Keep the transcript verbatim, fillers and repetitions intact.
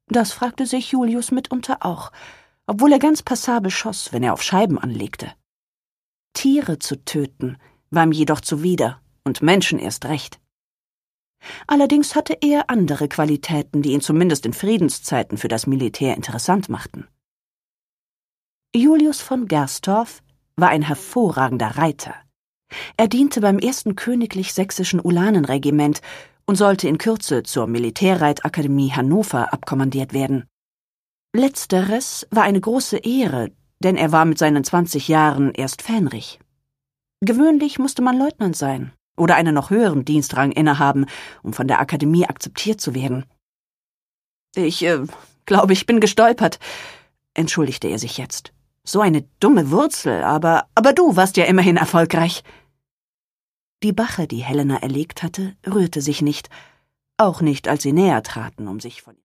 Das fragte sich Julius mitunter auch, obwohl er ganz passabel schoss, wenn er auf Scheiben anlegte. Tiere zu töten war ihm jedoch zuwider und Menschen erst recht. Allerdings hatte er andere Qualitäten, die ihn zumindest in Friedenszeiten für das Militär interessant machten. Julius von Gerstorff war ein hervorragender Reiter. Er diente beim ersten Königlich-Sächsischen Ulanenregiment und sollte in Kürze zur Militärreitakademie Hannover abkommandiert werden. Letzteres war eine große Ehre, denn er war mit seinen zwanzig Jahren erst fähnrich. Gewöhnlich musste man Leutnant sein oder einen noch höheren Dienstrang innehaben, um von der Akademie akzeptiert zu werden. »Ich äh, glaube, ich bin gestolpert«, entschuldigte er sich jetzt. »So eine dumme Wurzel, aber, aber du warst ja immerhin erfolgreich.« Die Bache, die Helena erlegt hatte, rührte sich nicht, auch nicht, als sie näher traten, um sich von